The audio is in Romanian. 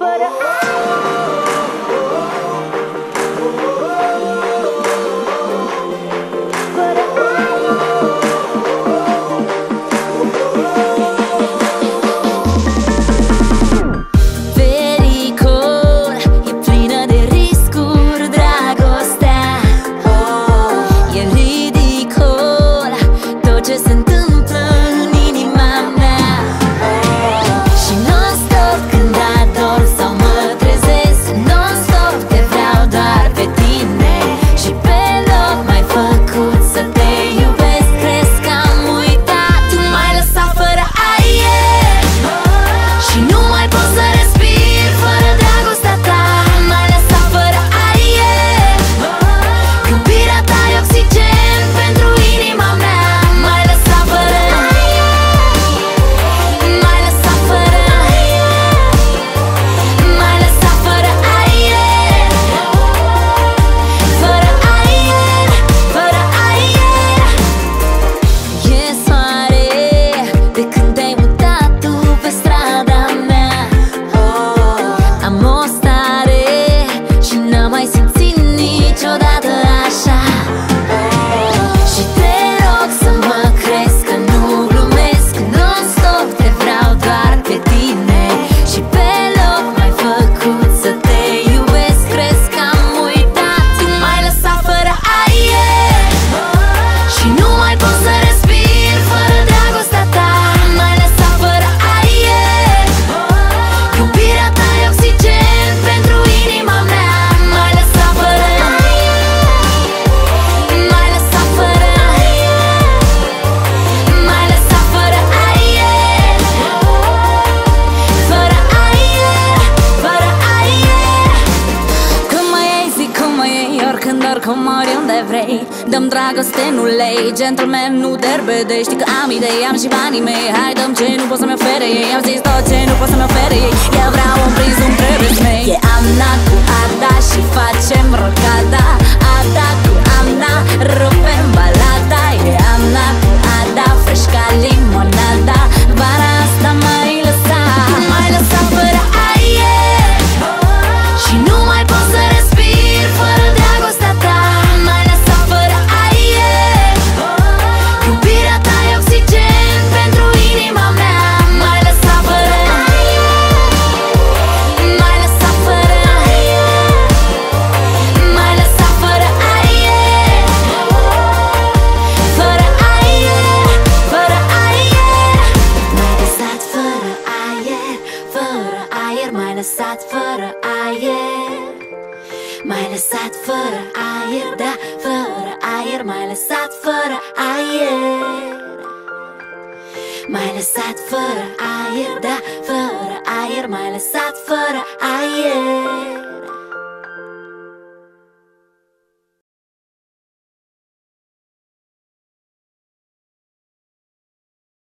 Cum oriunde vrei, dăm dragoste, nu lei. Gentleman, nu derbede. Știi că am idei, am și banii mei. Hai dăm ce nu pot să-mi ofere ei. Am zis tot ce nu pot să-mi ofere ei. Eu vreau un prizm, trebuie smei. E Amna cu Ada și facem rocada. Ada cu Amna, rupem balada. E Amna cu Ada, fresh ca limonada. Vara asta mai lăsa, mai lăsa fără aer. Și nu mai pot să respir fără dragostea ta. Mai lăsa fără aer. Iubirea ta e oxigen pentru inima mea. Mai lăsa fără aer. Mai lăsa fără aer. Mai lăsa fără aer. Fără aer, fără aer. M-ai lăsat fără aer, fără aer. M-ai lăsat fără aer. M-ai lăsat fără aer, da, fără aer. M-ai lăsat fără aer. M-ai lăsat fără aer, da, fără aer. M-ai lăsat fără aer.